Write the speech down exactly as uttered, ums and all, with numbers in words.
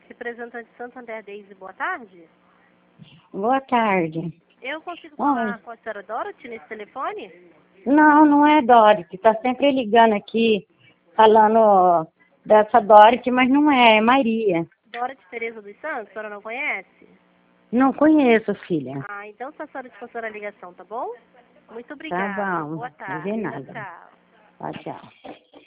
Representante Santander Daisy, boa tarde. Boa tarde. Eu consigo falar Oi. com a senhora Dorothy nesse telefone? Não, não é Dorothy. Tá sempre ligando aqui, falando dessa Dorothy, mas não é, é Maria. Dorothy Tereza dos Santos, a senhora não conhece? Não conheço, filha. Ah, então se a senhora descansar a ligação, tá bom? Muito Tá obrigada. bom. Boa Não vê tarde. nada. Tchau. Tchau, tchau.